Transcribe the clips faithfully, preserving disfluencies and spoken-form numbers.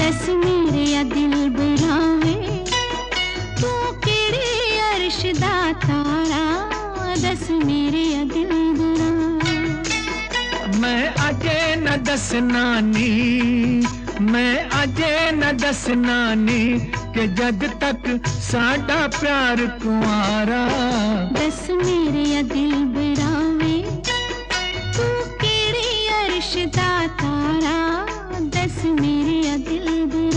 दस मेरे या दिल बुरावे तू केड़े अर्श दा तारा, दस मेरे या दिल बुरा। मैं अजे न दसना नी, मैं अजे न दसना नी कि जद तक साडा प्यार कुंवारा। दस मेरे या दिल बुरावे तू केड़े अर्श दा तारा, दस मेरे या दिल बुरा।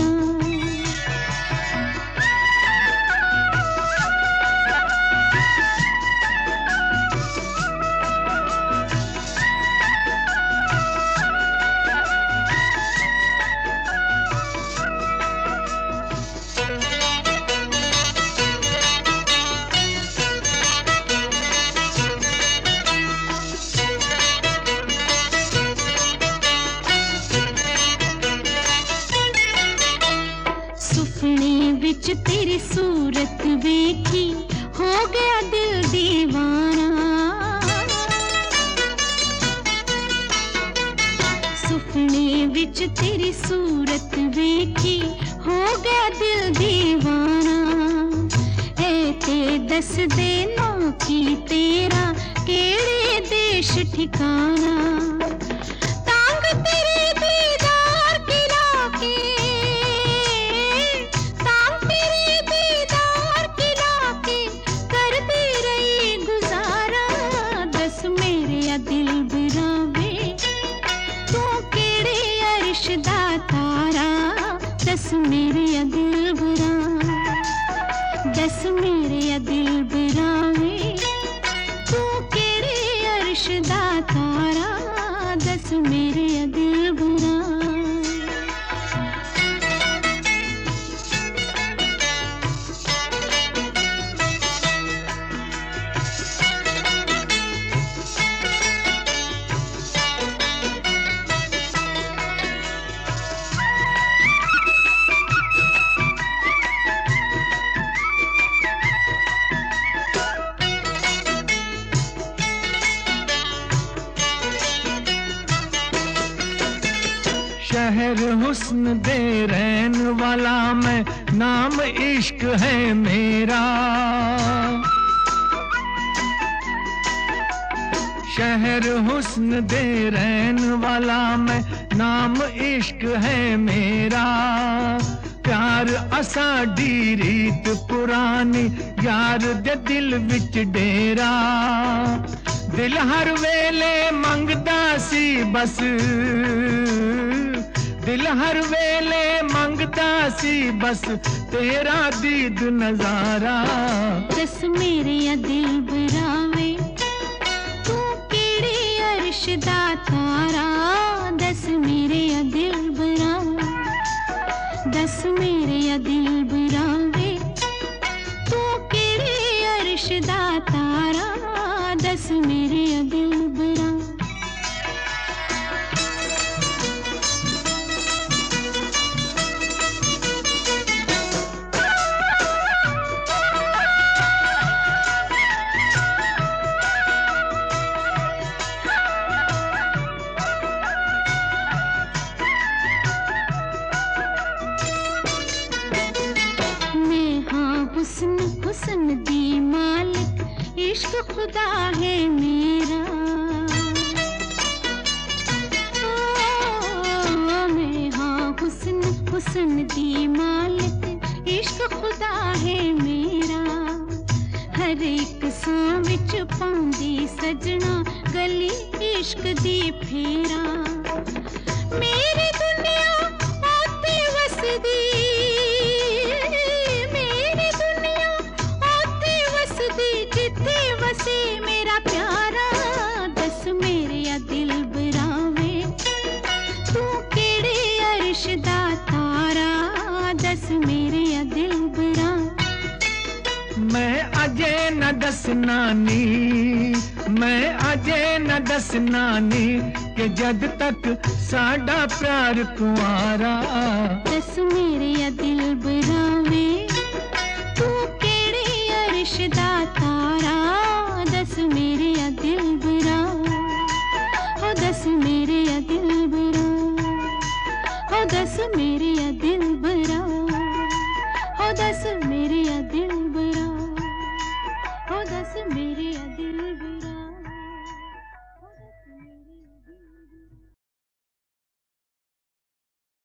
सुपने विच तेरी सूरत वेखी हो गया दिल दीवाना। सुपने विच तेरी सूरत वेखी हो गया दिल दीवाना। ए ते दस दे ना की तेरा केड़े देश ठिकाना। तांग तेरे दीदार की लाके, तांग तेरे दीदार की लाके करती रही गुजारा। दस मेरे या दिल बुरावे तू केड़े अर्श दा तारा, दस मेरे या दिल बुरा। दस मेरे या दिल बुरावे तू केड़े अर्श दा तारा, दस मेरे या दिल बुरा। शहर हुस्न दे रहन वाला मैं, नाम इश्क है मेरा। शहर हुस्न दे रहन वाला मैं, नाम इश्क है मेरा। प्यार असाडी रीत पुरानी, यार दे दिल विच डेरा। दिल हर वेले मंगदा सी बस, दिल हर वेले मंगदा सी बस तेरा दीद नजारा। दस मेरे या दिल बुरावे तू केड़े अर्श दा तारा, दस मेरे या दिल बुरा। दस मेरे या दिल बुरावे तू केड़े अर्श दा तारा, दस मेरे या दिल बुरा। हुस्न हुस्न दी मालिक, इश्क खुदा है मेरा। ओ, मैं हाँ हुस्न हुस्न दी मालिक, इश्क खुदा है मेरा। हर एक सां विच पाउंदी सजना, गली इश्क दी फेरा। मेरी दुनिया ओते वसदी, जिथे वसे मेरा प्यारा। दस मेरे या दिल बुरावे तू केड़े अर्श दा तारा, दस मेरे या दिल बुरा। मैं अजे न दसना नी, मैं अजे न दसना नी कि जद तक साडा प्यार कुंवारा। दस मेरे या दिल बुरावे तू केड़े अर्श दा तारा, दस मेरे या दिल बुरा। हो दस मेरे या दिल बुरा, हो दस मेरे या दिल दस मेरे या दिल बरा, ओ दस मेरे या दिल